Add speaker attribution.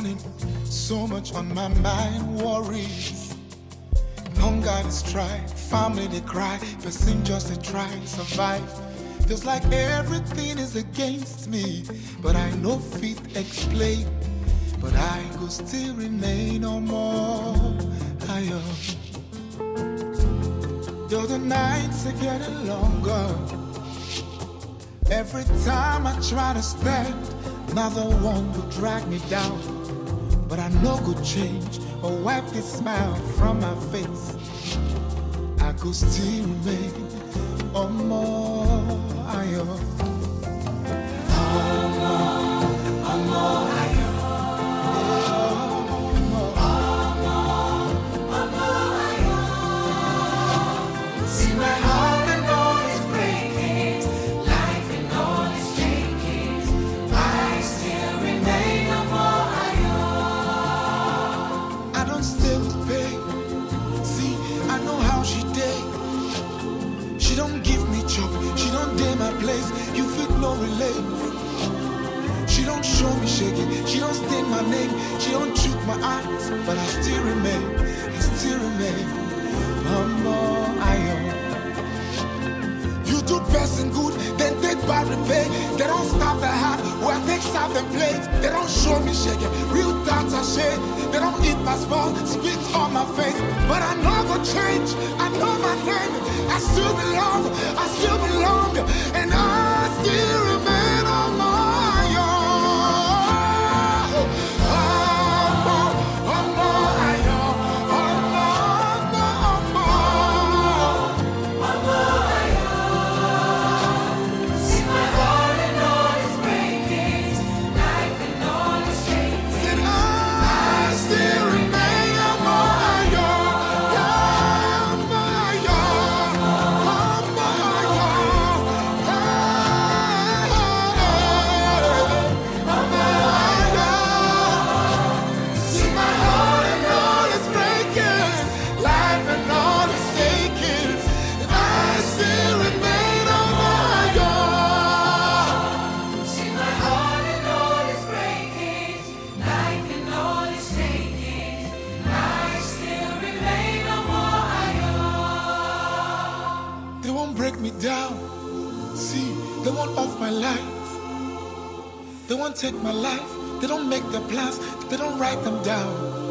Speaker 1: morning, so much on my mind, worries. Hunger they strike, family they cry, person just they try survive. Feels like everything is against me, but I know fit explain. But I go still remain no more higher. Though the nights are getting longer, every time I try to stand, another one will drag me down. But I know good change or wipe the smile from my face. I could still remain on more higher. On more higher. She don't give me chop, she don't dare my place, you fit no relate. She don't show me shaking, she don't stain my name, she don't choke my eyes, but I still remain, humble I am. You do person good, then take bad repay. They don't stop the heart, where I take south and plates. They don't show me shaking, real thoughts are shade. They don't eat my small, spit on my face. But I know I go change, I know my name. I still belong, and I still remain on my own. Me down, see, they won't off my life, they won't take my life, they don't make their plans, they don't write them down.